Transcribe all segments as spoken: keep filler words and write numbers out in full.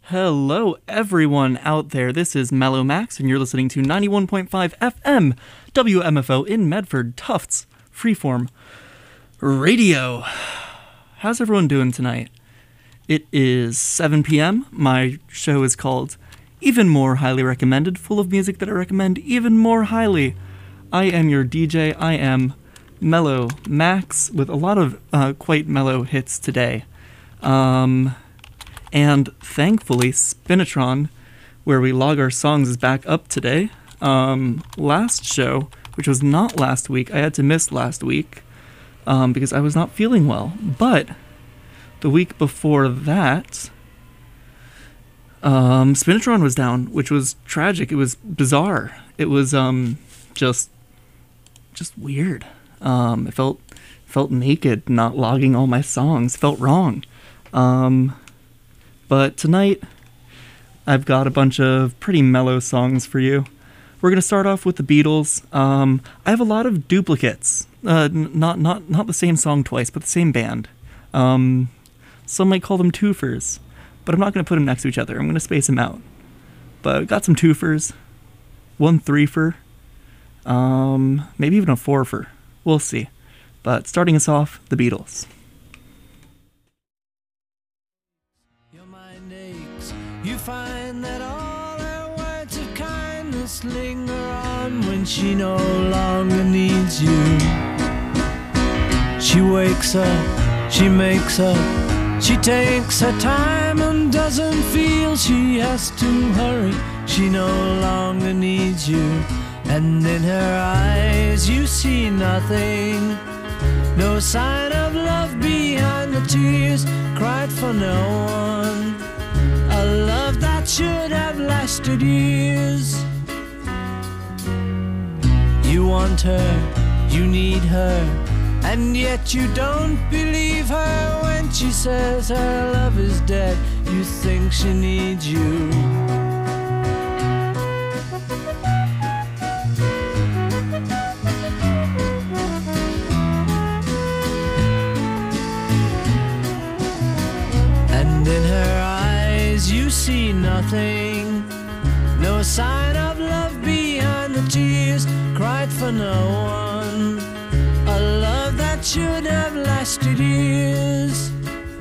Hello, everyone out there. This is Mellow Max, and you're listening to ninety-one point five F M W M F O in Medford, Tufts, Freeform Radio. How's everyone doing tonight? It is seven p.m. My show is called Even More Highly Recommended, full of music that I recommend even more highly. I am your D J. I am Mellow Max, with a lot of uh, quite mellow hits today. Um... And thankfully, Spinatron, where we log our songs, is back up today. Um, last show, which was not last week, I had to miss last week um, because I was not feeling well. But the week before that, um, Spinatron was down, which was tragic. It was bizarre. It was um, just, just weird. Um, it felt felt naked, not logging all my songs. Felt wrong. Um... But tonight, I've got a bunch of pretty mellow songs for you. We're going to start off with the Beatles. Um, I have a lot of duplicates. Uh, n- not not not the same song twice, but the same band. Um, some might call them twofers, but I'm not going to put them next to each other. I'm going to space them out. But I've got some twofers, one threefer, um, maybe even a fourfer. We'll see. But starting us off, the Beatles. You find that all her words of kindness linger on when she no longer needs you. She wakes up, she makes up, she takes her time and doesn't feel she has to hurry. She no longer needs you, and in her eyes you see nothing. No sign of love behind the tears cried for no one. A love that should have lasted years. You want her, you need her, and yet you don't believe her when she says her love is dead. You think she needs you. And in her eyes you see nothing. No sign of love behind the tears cried for no one. A love that should have lasted years.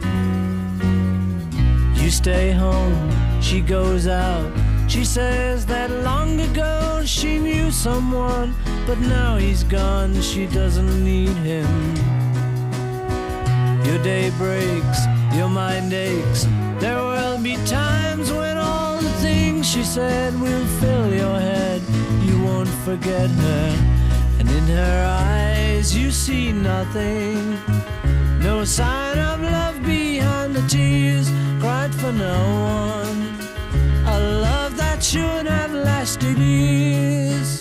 You stay home, she goes out. She says that long ago she knew someone, but now he's gone, she doesn't need him. Your day breaks, your mind aches. There will be times when all the things she said will fill your head. You won't forget her, and in her eyes you see nothing. No sign of love behind the tears cried for no one. A love that should have lasted years.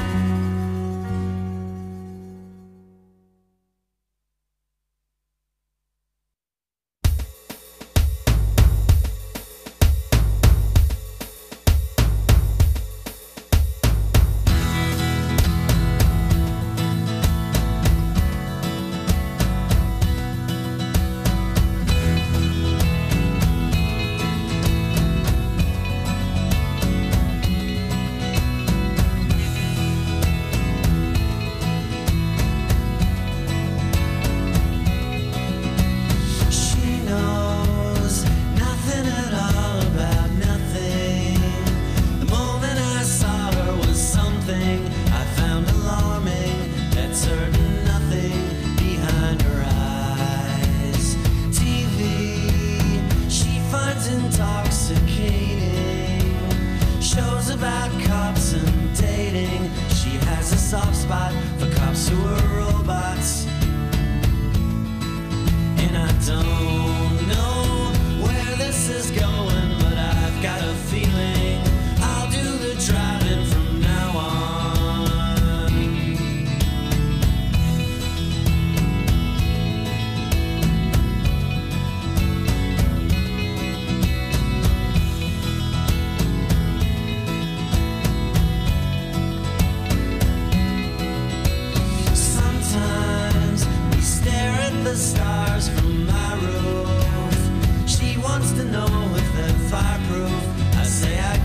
the stars from my roof. She wants to know if they're fireproof.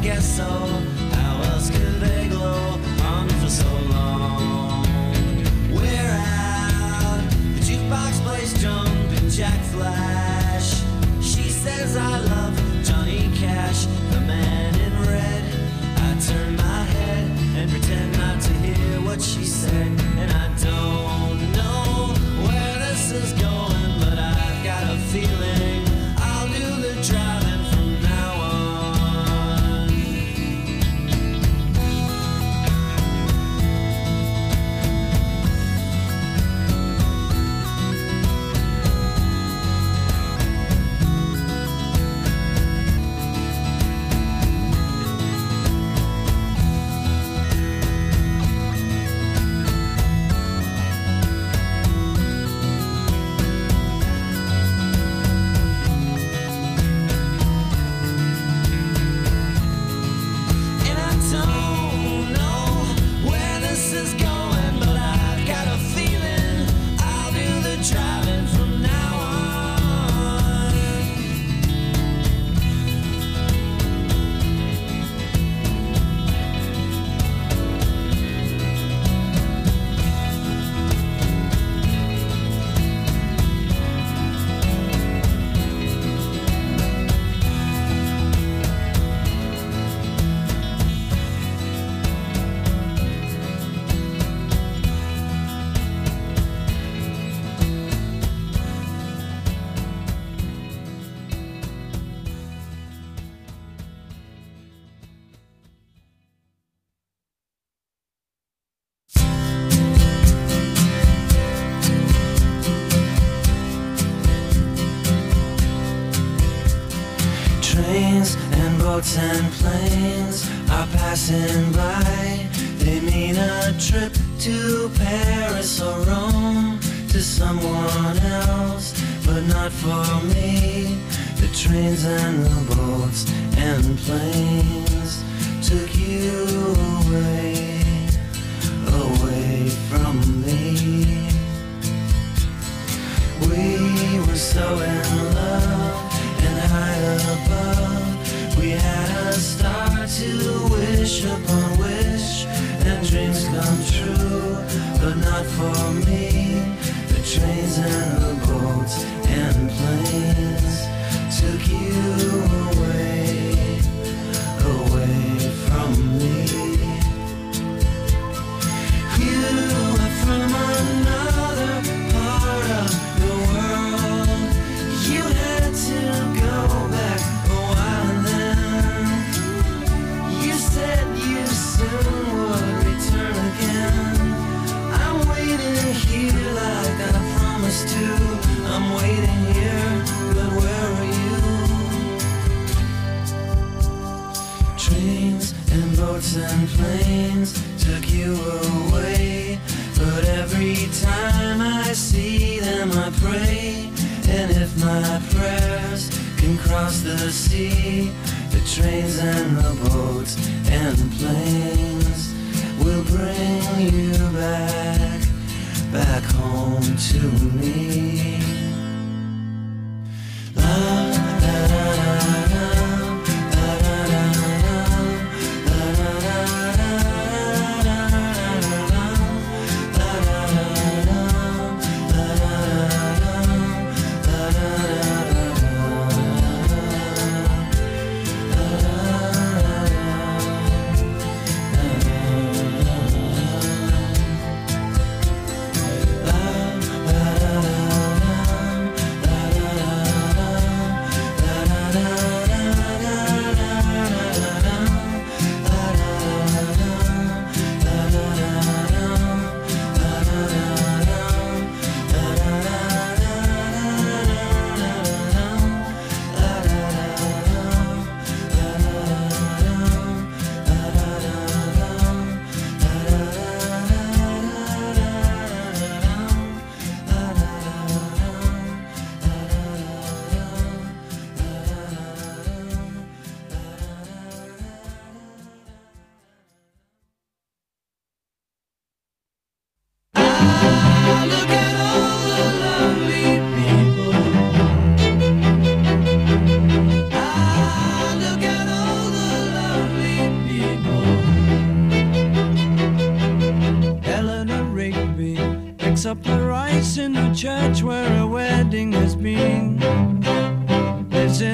guess so. How else could they glow on for so long? We're out, the jukebox plays jumping Jack Flash. She says I love Johnny Cash, the man in red. I turn my head and pretend not to hear what she said. And I don't know where this is going, but I've got a feeling I'll do the driving from now on. And I don't know where this is going, but I've got a feeling I'll do the driving from now on. Trains and boats and planes are passing by. They mean a trip to Paris or Rome, to someone else, but not for me. The trains and the boats and planes took you away, away from me. We were so in love and high above. We had a star to wish upon wish, and dreams come true, but not for me. The trains and the boats and planes took you away, away from me. You are from another part of the world. You had to go back a while and then you said you soon would return again. I'm waiting here like I promised to. I'm waiting here, but where are you? Trains and boats and planes took you away, but every time I see them I pray. And if my prayers can cross the sea, the trains and the boats and planes will bring you back, back home to me. Love, da da da da, da da da da, da da da da da da.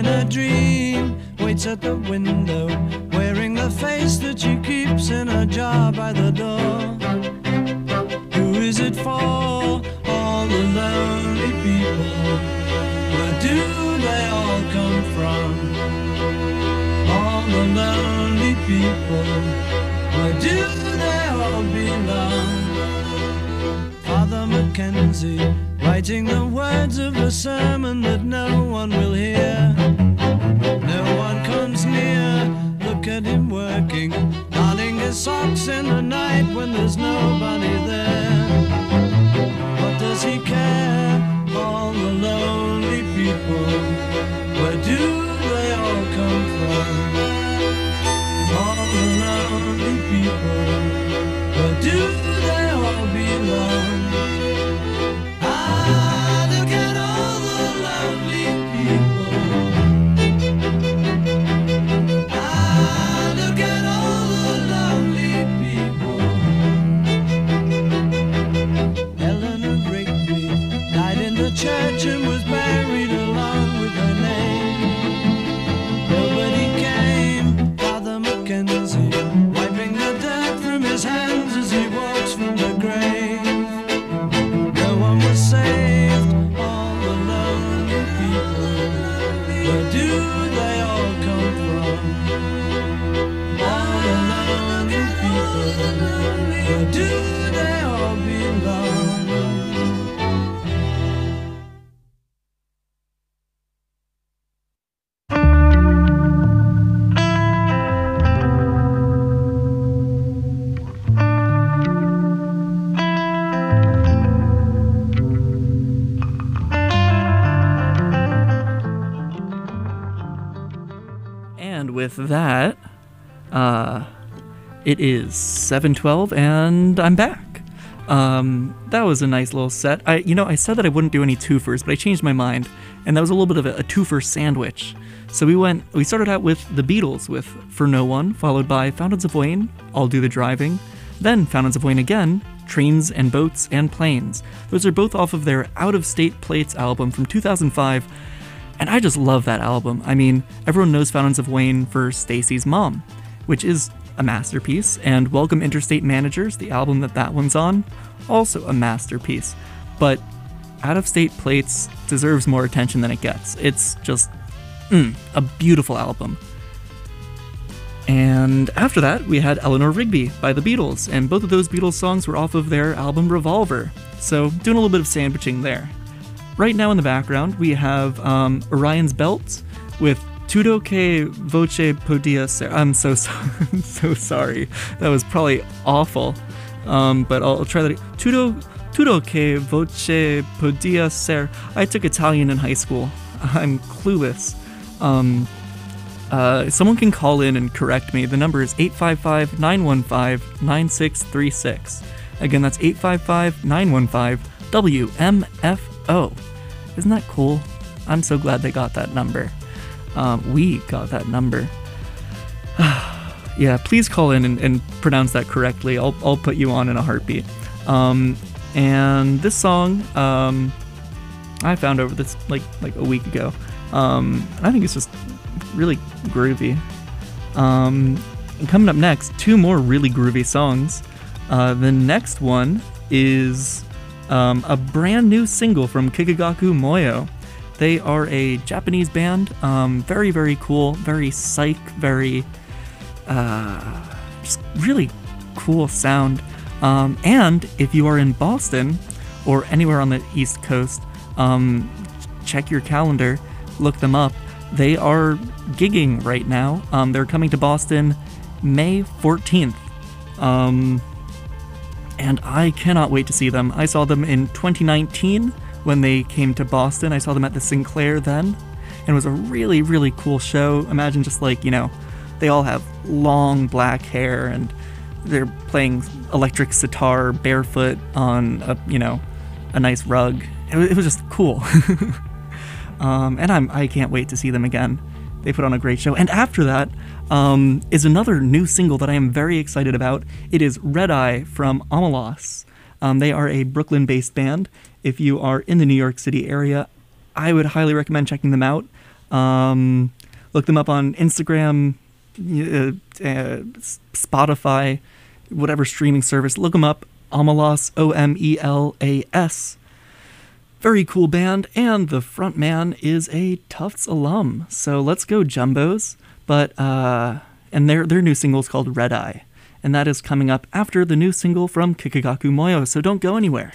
in a dream, waits at the window, wearing the face that she keeps in a jar by the door. Who is it for? All the lonely people. Where do they all come from? All the lonely people. Where do they all belong? Father Mackenzie, writing the words of a sermon that no one will hear. No one comes near, look at him working, darning his socks in the night when there's nobody there. What does he care? All the lonely people, where do they all come from? All the lonely people, where do they all belong? Ah, look at all the lonely people. Ah, look at all the lonely people. Eleanor Rigby died in the church and was buried along with her name. Nobody came. Father Mackenzie, wiping the dirt from his hands as he walks from the grave. No one was saved. All the lonely people. Where do they all come from? All the lonely people. Where do they all belong? With that, uh, it is seven twelve, and I'm back. Um, that was a nice little set. I, you know, I said that I wouldn't do any twofers, but I changed my mind, and that was a little bit of a, a twofer sandwich. So we went, we started out with the Beatles with For No One, followed by Fountains of Wayne, I'll Do the Driving, then Fountains of Wayne again, Trains and Boats and Planes. Those are both off of their Out of State Plates album from two thousand five. And I just love that album. I mean, everyone knows Fountains of Wayne for Stacy's Mom, which is a masterpiece, and Welcome Interstate Managers, the album that that one's on, also a masterpiece. But Out of State Plates deserves more attention than it gets. It's just mm, a beautiful album. And after that, we had Eleanor Rigby by the Beatles, and both of those Beatles songs were off of their album Revolver. So doing a little bit of sandwiching there. Right now in the background, we have um, Orion's Belt with Tudo que voce podia ser. I'm so, so, so sorry. That was probably awful. Um, but I'll, I'll try that. Tudo, tudo que voce podia ser. I took Italian in high school. I'm clueless. Um, uh, someone can call in and correct me. The number is eight five five, nine one five, nine six three six. Again, that's eight five five, nine one five, W M F O. Isn't that cool? I'm so glad they got that number. Um, we got that number. Yeah, please call in and, and pronounce that correctly. I'll I'll put you on in a heartbeat. Um, and this song, um, I found over this like like a week ago. Um, I think it's just really groovy. Um, and coming up next, two more really groovy songs. Uh, the next one is Um, a brand new single from Kikagaku Moyo. They are a Japanese band, um, very, very cool, very psych, very, uh, just really cool sound. Um, and if you are in Boston or anywhere on the East Coast, um, check your calendar, look them up. They are gigging right now. Um, they're coming to Boston May fourteenth. Um... And I cannot wait to see them. I saw them in twenty nineteen when they came to Boston. I saw them at the Sinclair then. And it was a really, really cool show. Imagine just like, you know, they all have long black hair and they're playing electric sitar barefoot on a, you know, a nice rug. It was, it was just cool. um, and I'm, I can't wait to see them again. They put on a great show. And after that um, is another new single that I am very excited about. It is Red Eye from Omelas. Um, they are a Brooklyn-based band. If you are in the New York City area, I would highly recommend checking them out. Um, look them up on Instagram, uh, uh, Spotify, whatever streaming service. Look them up. Omelas, O M E L A S. Very cool band, and the front man is a Tufts alum. So let's go Jumbos. But uh, and their their new single is called Red Eye, and that is coming up after the new single from Kikagaku Moyo. So don't go anywhere.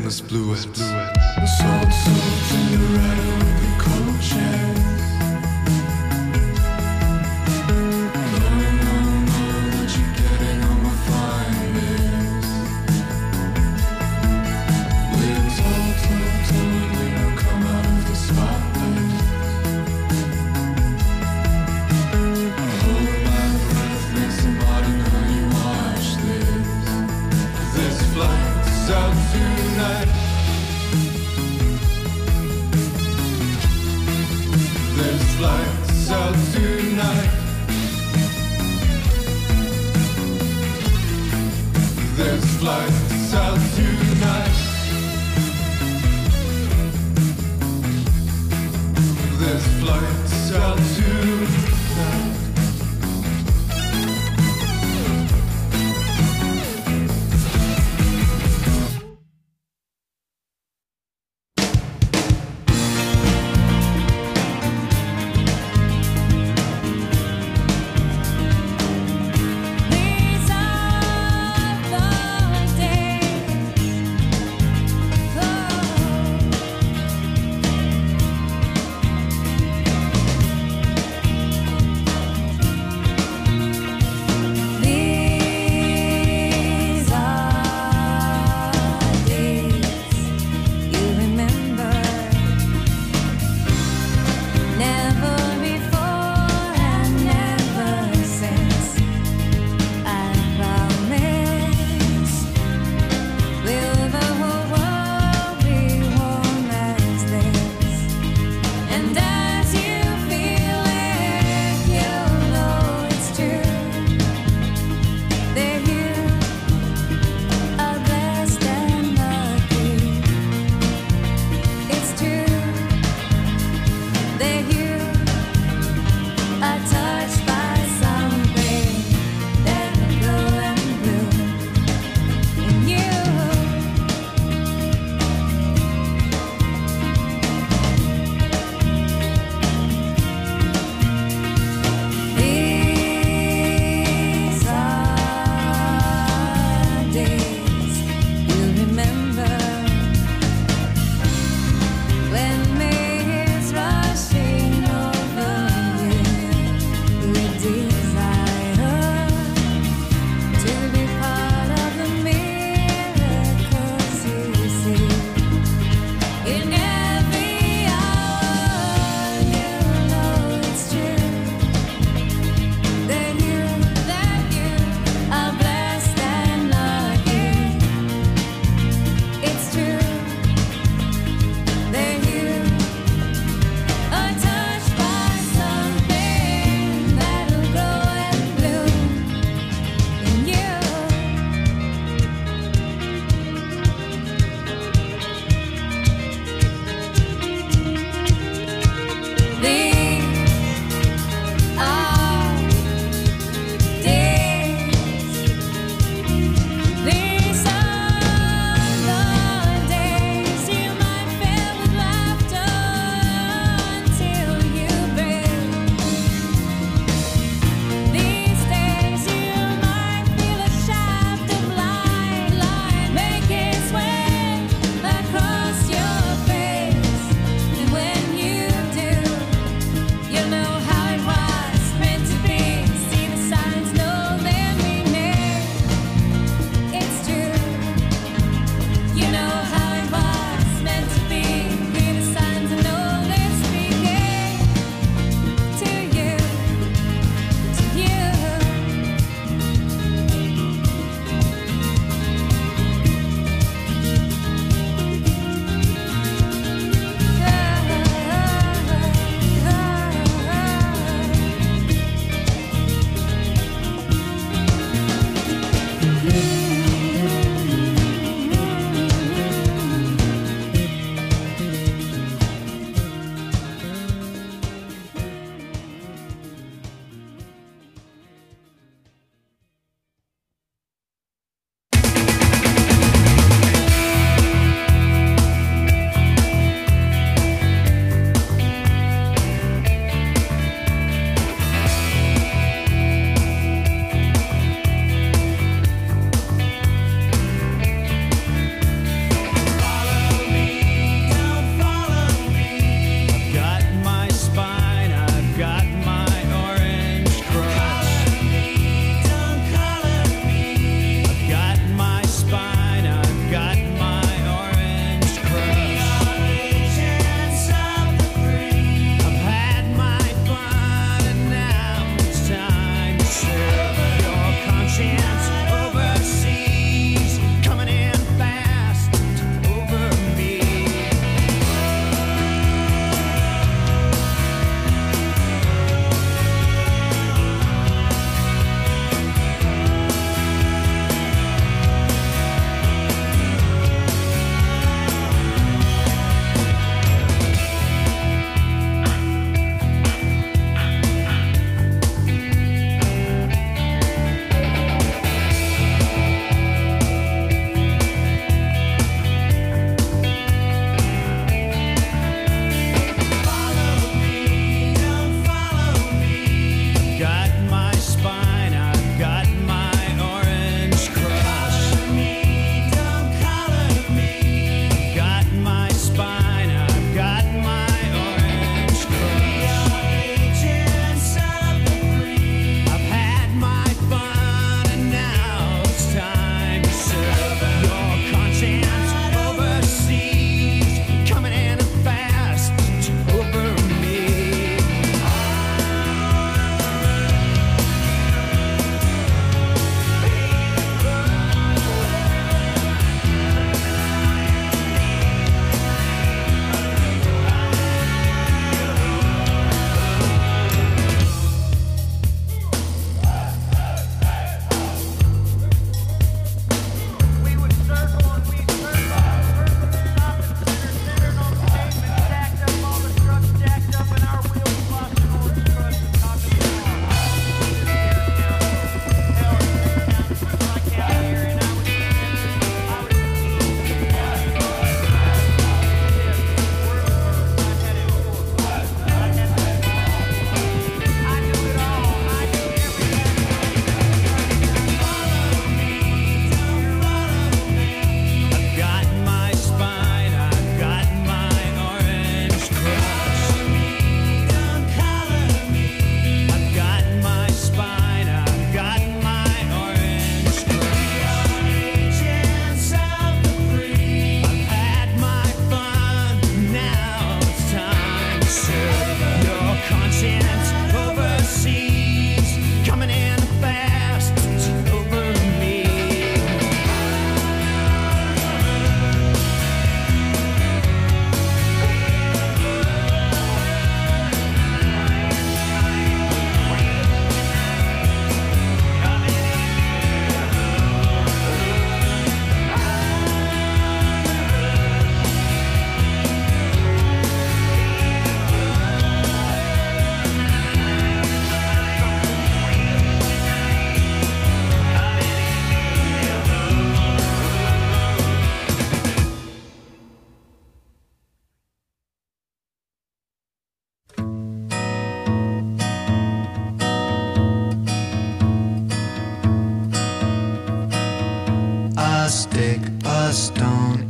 endless bluets. The salt soaked in the red of the coaches. Knowing I know that you're getting on my fine list. We're told, told, told we don't come out of the spotlight. Hold my breath, make somebody know you watch this. This flight's out tonight. This flight's out tonight. This flight's out tonight. This flight's out tonight. These are the days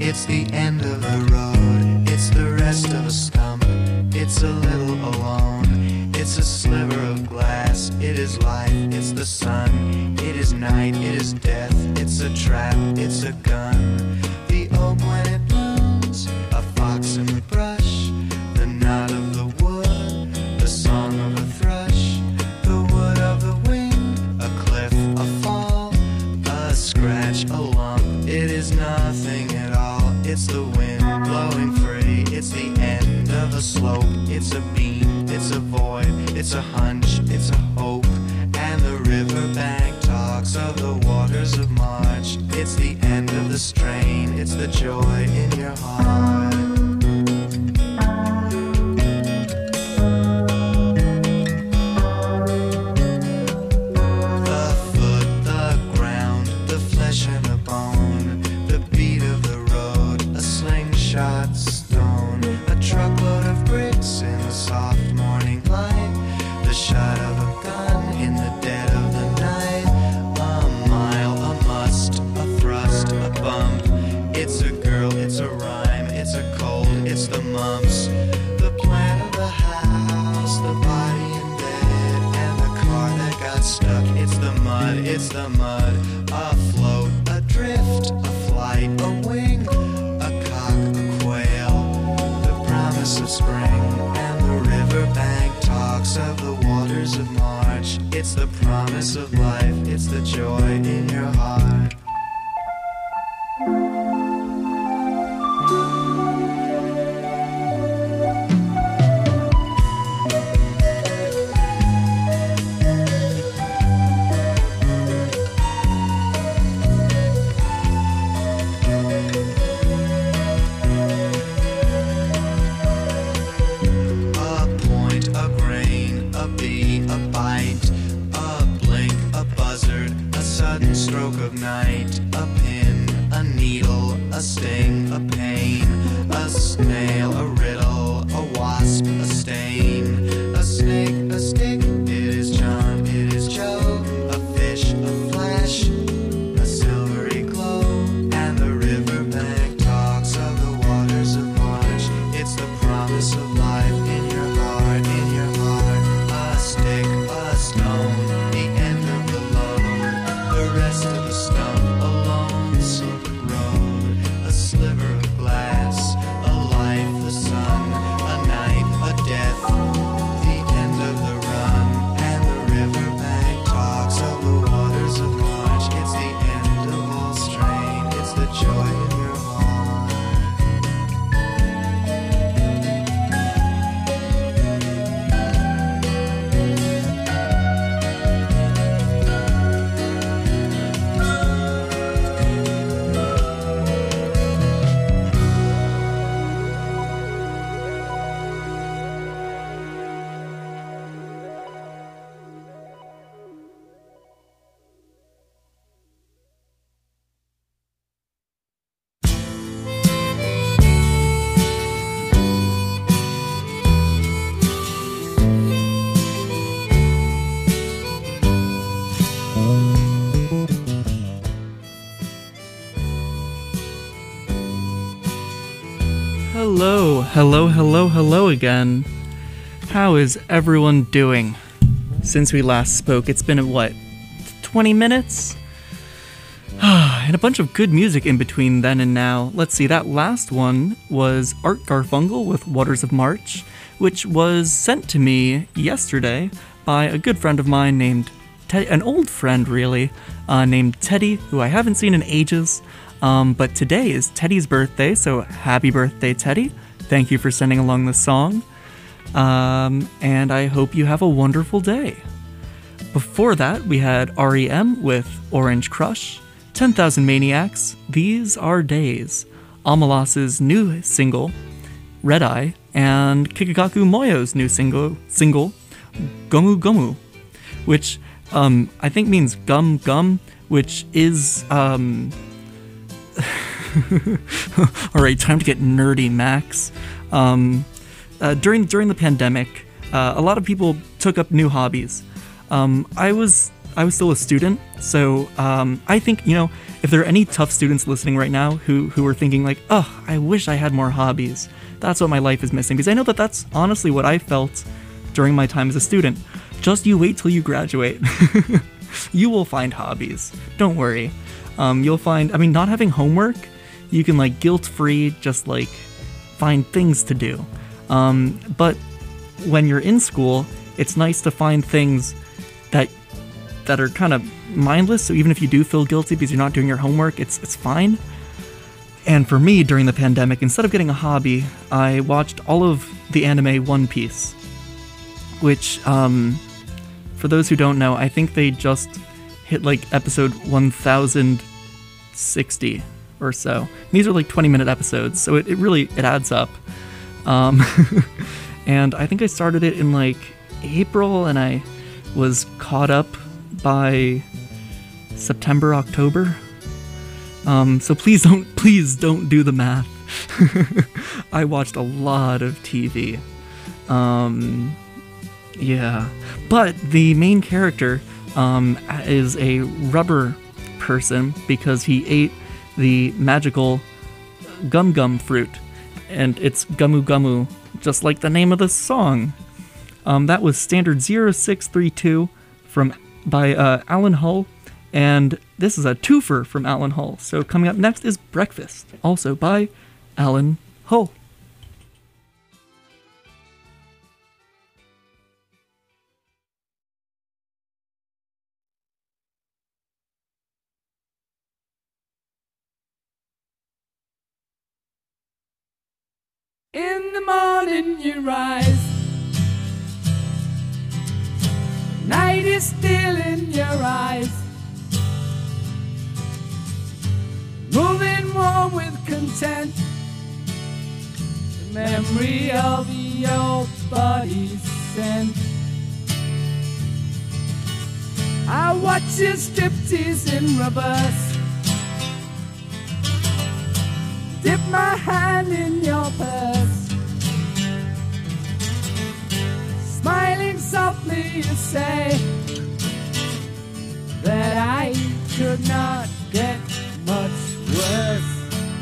it's the end of the road, it's the rest of a stump, it's a little alone, it's a sliver of glass, it is life, it's the sun, it is night, it is death, it's a trap, it's a gun, the oak when it blooms, a fox in the brush, the knot of the wood, the song of a thrush, the wood of the wind, a cliff, a fall, a scratch, a lump, it is nothing at all, it's the wind blowing free, it's the end of a slope, it's a beam, it's a void, it's a hunch, it's a hope, and the riverbank talks of the waters of March, it's the end of the strain, it's the joy in your heart. The foot, the ground, the flesh and the bone, the beat of the road, a slingshot stone, a truckload of bricks in the soft morning light, the shot of a gun in the dead of the night, a mile, a must, a thrust, a bump, it's a girl, it's a rhyme, it's a cold, it's the mumps, the plan of the house, the body in bed, and the car that got stuck, it's the mud, it's the mud, a float, a drift, a flight, a wing, a cock, a quail, the promise of spring, and the riverbank talks of the waters of March, it's the promise of life, it's the joy in your heart. Stroke of night, a pin, a needle, a sting, a pain, a snail, a riddle, a wasp, a stain, a snake, a stick, it is John, it is Joe, a fish, a flash, a silvery glow, and the riverbank talks of the waters of March, it's the promise of life in your heart, in your heart, a stick, a stone, the end of the load, the rest of the stump, a lone silver road, a sliver of glass, a life, the sun, a night, a death, the end of the run, and the riverbank talks of the waters of March, it's the end of all strain, it's the joy in your heart. Hello, hello, hello, hello again. How is everyone doing? Since we last spoke, it's been, what, twenty minutes? And a bunch of good music in between then and now. Let's see, that last one was Art Garfunkel with Waters of March, which was sent to me yesterday by a good friend of mine named Teddy, an old friend really, uh, named Teddy, who I haven't seen in ages. Um, but today is Teddy's birthday, so happy birthday, Teddy. Thank you for sending along the song. Um, and I hope you have a wonderful day. Before that, we had R E M with Orange Crush, ten thousand Maniacs, These Are Days, Amalas's new single, Red Eye, and Kikagaku Moyo's new single, single Gomu Gomu, which um, I think means gum gum, which is... Um, Alright, time to get nerdy, Max. Um, uh, during during the pandemic, uh, a lot of people took up new hobbies. Um, I was I was still a student, so um, I think, you know, if there are any tough students listening right now who, who are thinking like, oh, I wish I had more hobbies, that's what my life is missing, because I know that that's honestly what I felt during my time as a student. Just you wait till you graduate. You will find hobbies. Don't worry. Um, you'll find, I mean, not having homework, you can like guilt-free just like find things to do. Um, but when you're in school, it's nice to find things that that are kind of mindless. So even if you do feel guilty because you're not doing your homework, it's it's fine. And for me, during the pandemic, instead of getting a hobby, I watched all of the anime One Piece, which, um, for those who don't know, I think they just hit like episode one thousand sixty or so. And these are like twenty minute episodes, so it, it really, it adds up. Um, and I think I started it in like April, and I was caught up by September, October. Um, so please don't, please don't do the math. I watched a lot of T V. Um, yeah. But the main character um, is a rubber person because he ate the magical gum gum fruit. And it's Gumu Gumu, just like the name of the song. Um, that was Standard zero six three two from by uh, Alan Hull. And this is a twofer from Alan Hull. So coming up next is Breakfast, also by Alan Hull. In the morning you rise, night is still in your eyes, moving warm with content, the memory of your body's scent. I watch you striptease in reverse, dip my hand in your purse, smiling softly you say that I could not get much worse.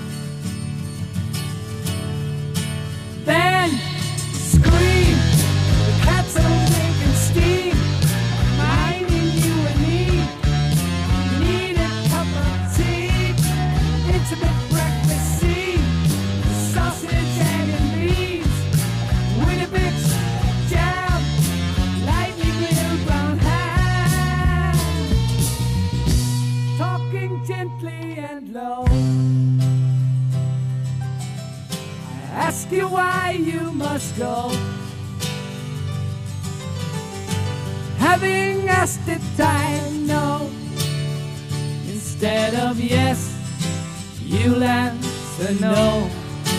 Then scream, the cats are making steam, reminding you and me, you need a cup of tea, intimate breakfast scene, sausage, egg and beans, Weetabix, jam, lightly grilled brown ham, talking gently and low. I ask you why you must go. Having asked it, I know. Instead of yes, you'll answer no.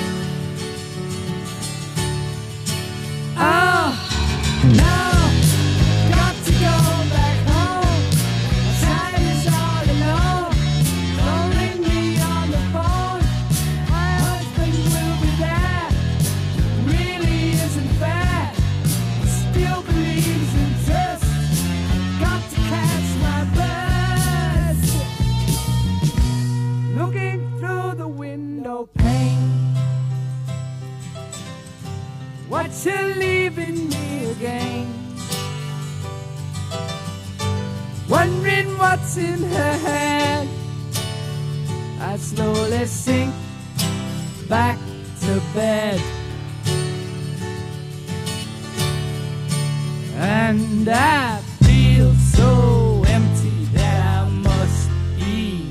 Oh, no, got to go back home. My time is all alone. Don't ring me on the phone. My husband will be there. Really isn't fair. Still believes in trust. Got to catch my bus. Looking through the window pane, watch her leaving me again, wondering what's in her head. I slowly sink back to bed, and I feel so empty that I must eat.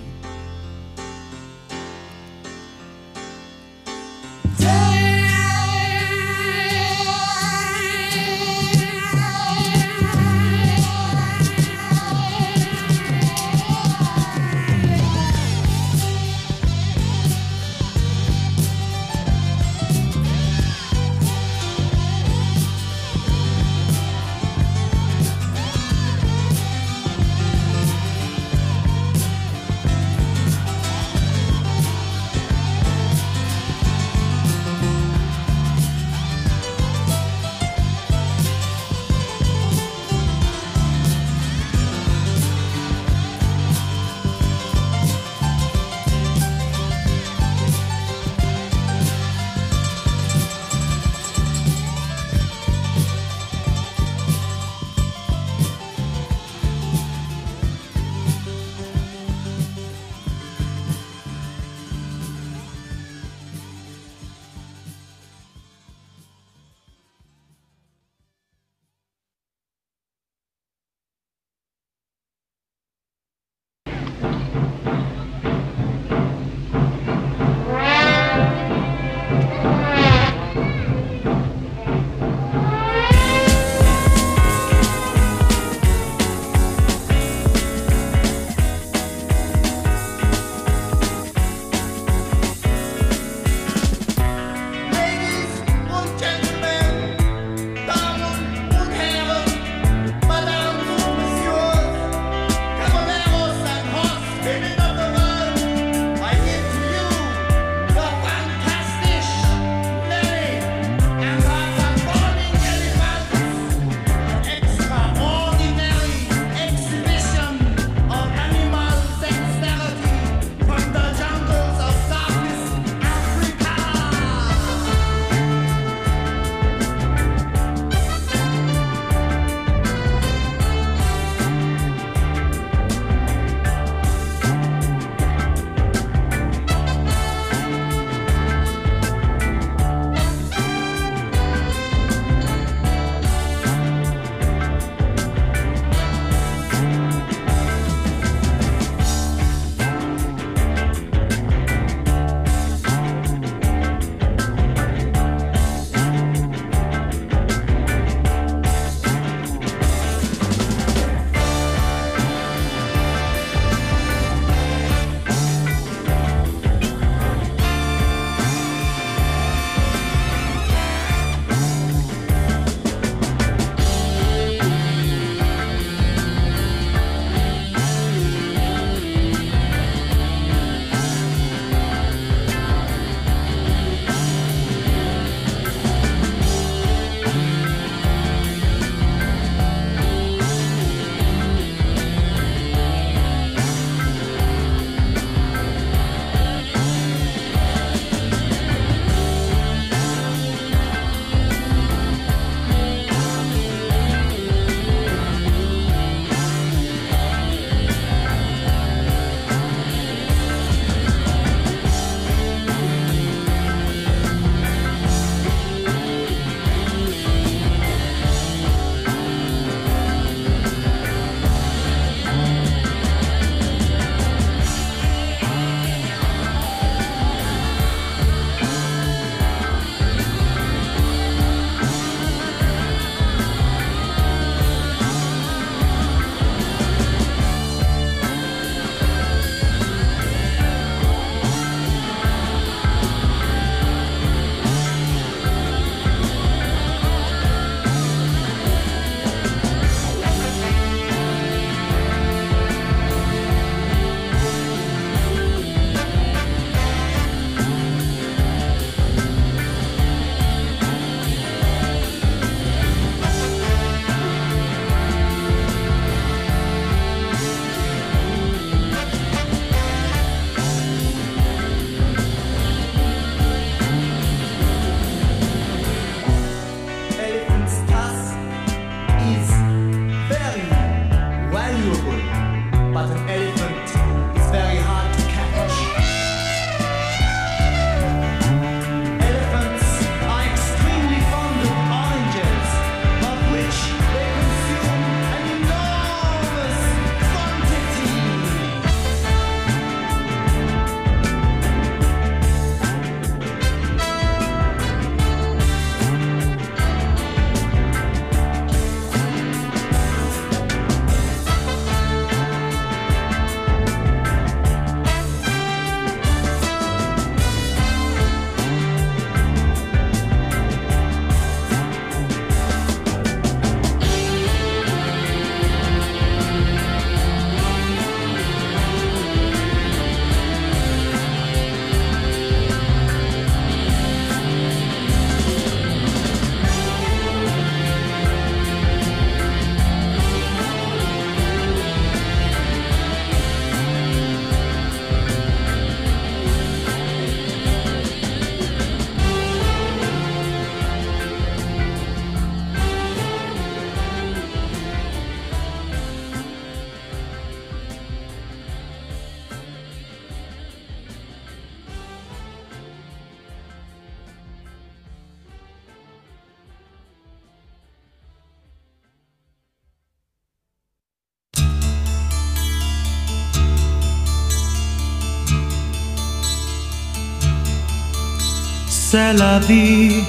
C'est la vie.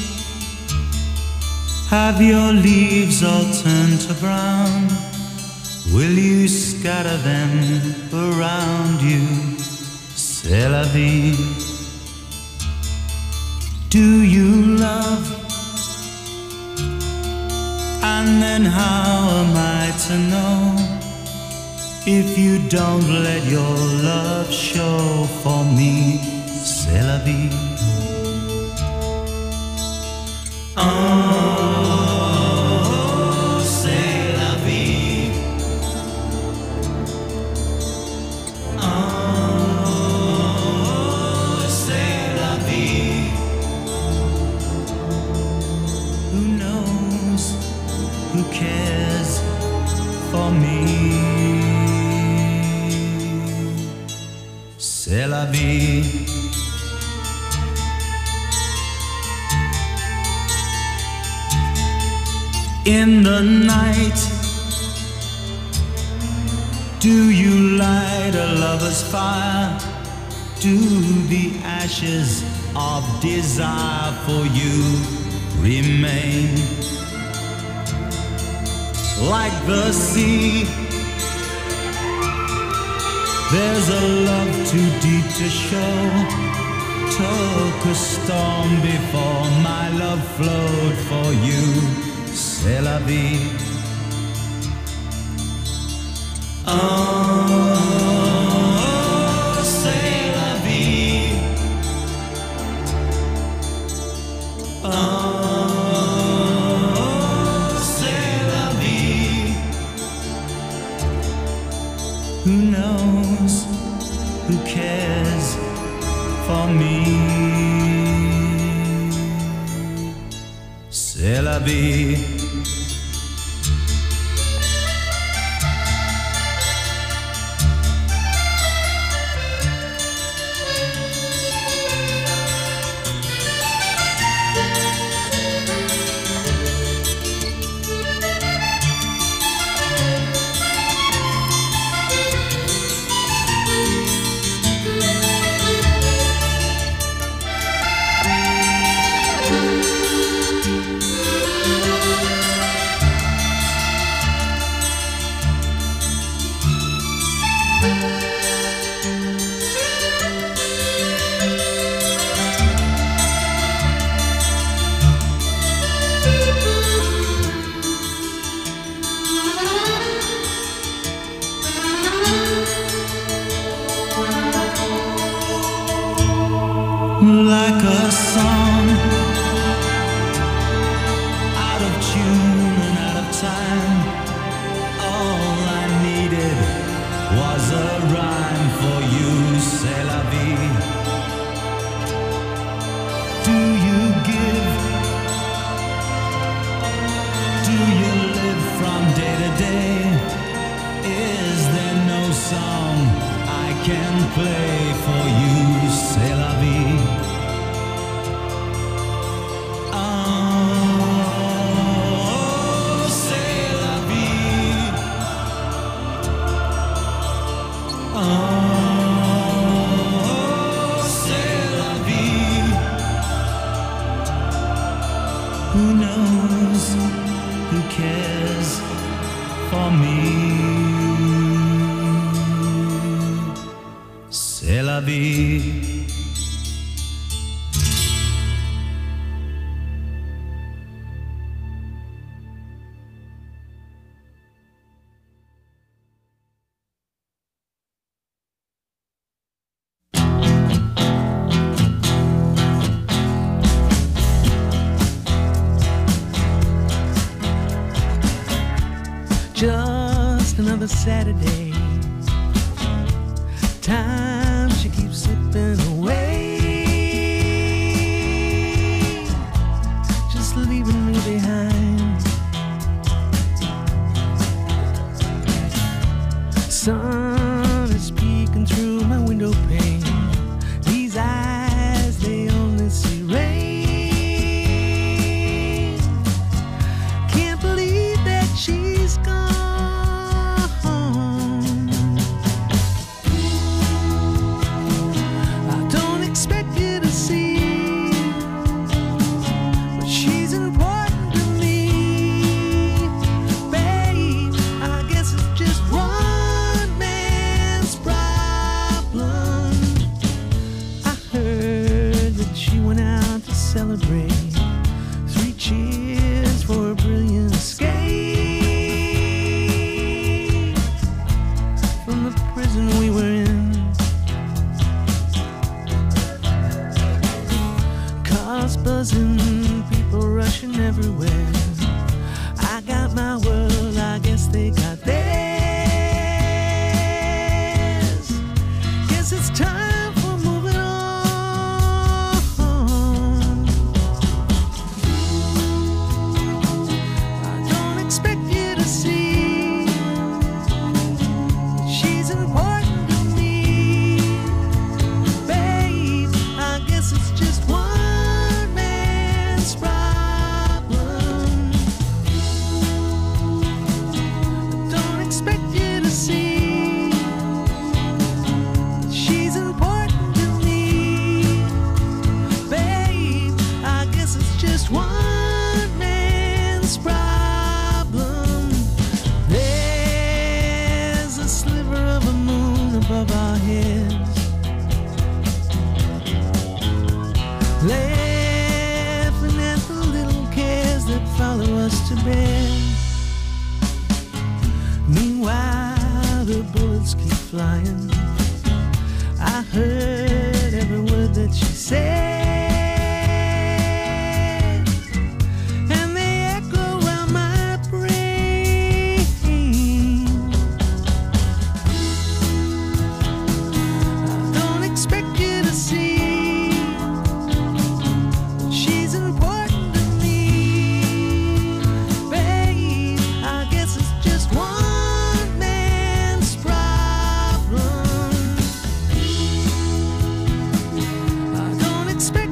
Have your leaves all turned to brown? Will you scatter them around you? C'est la vie. Do you love? And then how am I to know if you don't let your love show for me? C'est la vie. Oh, c'est la vie. Oh, c'est la vie. Who knows? Who cares for me? C'est la vie. In the night, do you light a lover's fire? Do the ashes of desire for you remain? Like the sea, there's a love too deep to show. Took a storm before my love flowed for you. C'est la vie. Oh, c'est la vie. Oh, c'est la vie. Who knows? Who cares for me? C'est la vie. Like a song, out of tune and out of time. All I needed was a rhyme for you. C'est la vie. Do you give? Do you live from day to day? Is there no song I can play for you? C'est la vie. Who knows? Who cares for me? C'est la vie. Just another Saturday. Time she keeps slipping away, just leaving me behind. Sun is peeking through my window pane. These eyes, they only see rain. Can't believe that she's gone. celebrate. Three cheers for a brilliant escape from the prison we were in. Cars buzzing, people rushing everywhere. I got my world, I guess they got theirs. Guess it's time for moving on. I don't expect you to see that she's important to me, babe. I guess it's just one man's problem. Don't expect you to see that she's important to me, babe. I guess it's just one man's problem. There's a sliver of a moon above our heads, laughing at the little cares that follow us to bed. Meanwhile, the bullets keep flying. I heard every word that she said, and they echo around my brain. I don't expect you to see that she's important to me, babe. I guess it's just one man's problem. I don't expect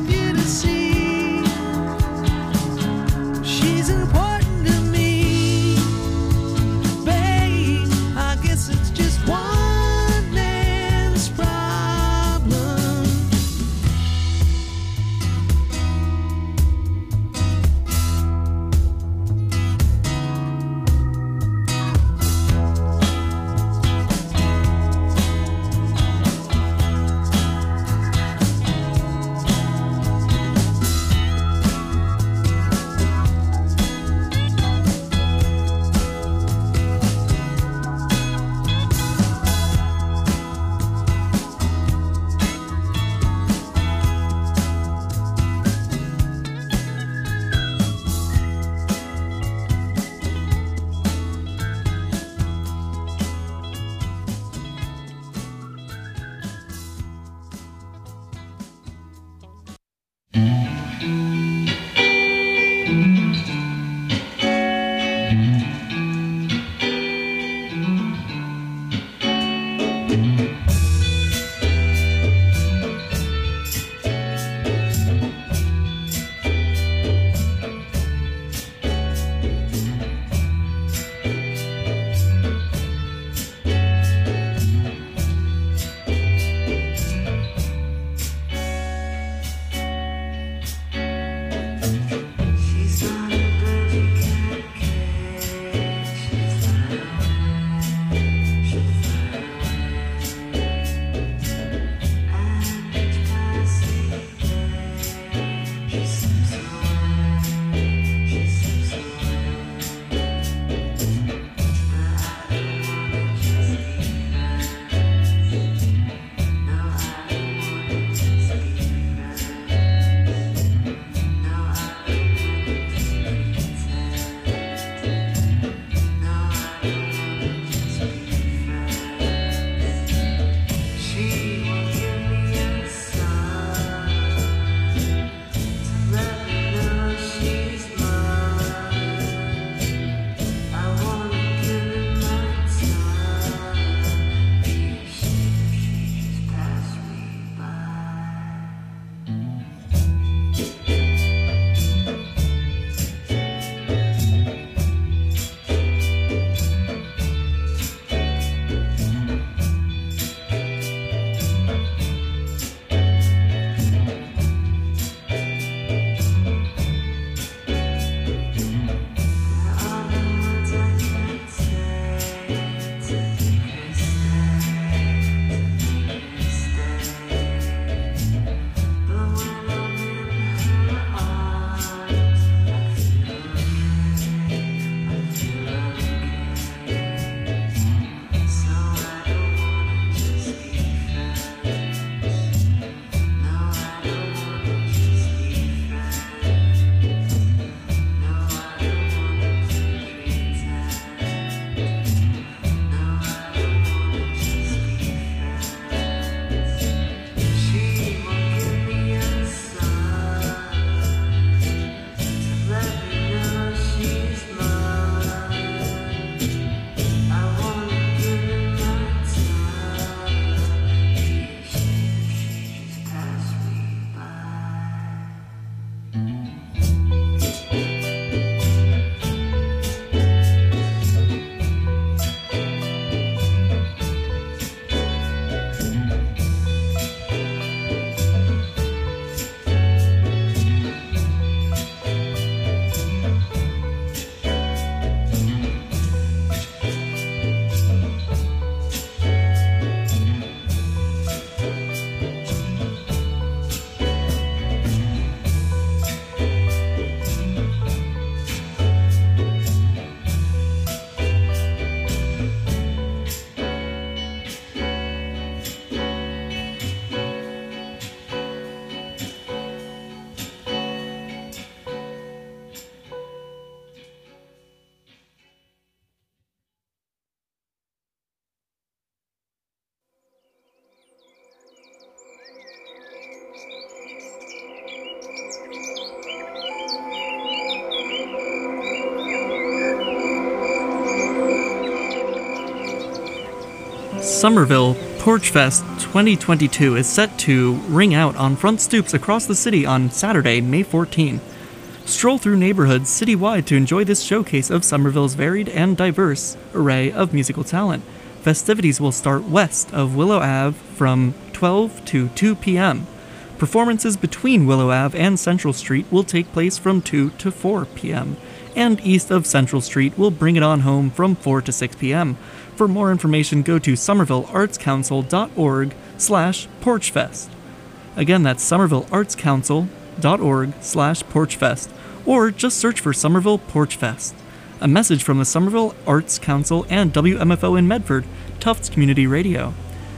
Somerville Porch Fest twenty twenty-two is set to ring out on front stoops across the city on Saturday, May fourteenth. Stroll through neighborhoods citywide to enjoy this showcase of Somerville's varied and diverse array of musical talent. Festivities will start west of Willow Ave from twelve to two p.m. Performances between Willow Ave and Central Street will take place from two to four p.m. And east of Central Street will bring it on home from four to six p.m. For more information, go to somerville arts council dot org slash porchfest. Again, that's somerville arts council dot org slash porchfest, or just search for Somerville Porch Fest. A message from the Somerville Arts Council and W M F O in Medford, Tufts Community Radio.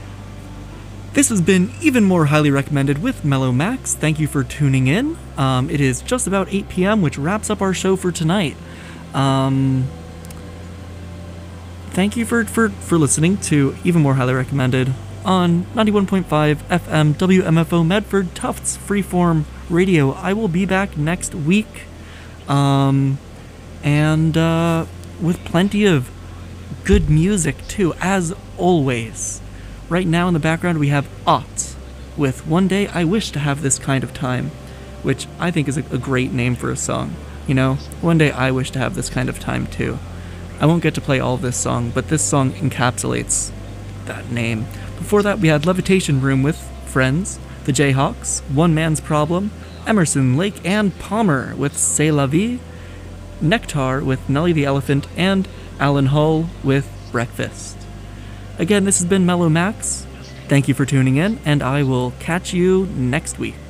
This has been Even More Highly Recommended with Mellow Max. Thank you for tuning in. Um, it is just about eight p.m., which wraps up our show for tonight. Um... Thank you for, for, for listening to Even More Highly Recommended on ninety-one point five F M W M F O Medford Tufts Freeform Radio. I will be back next week, um, and uh, with plenty of good music too, as always. Right now in the background we have Ott with One Day I Wish to Have This Kind of Time, which I think is a, a great name for a song. You know, one day I wish to have this kind of time too. I won't get to play all of this song, but this song encapsulates that name. Before that, we had Levitation Room with Friends, the Jayhawks, One Man's Problem, Emerson, Lake and Palmer with C'est La Vie, Nectar with Nelly the Elephant, and Alan Hull with Breakfast. Again, this has been Mellow Max. Thank you for tuning in, and I will catch you next week.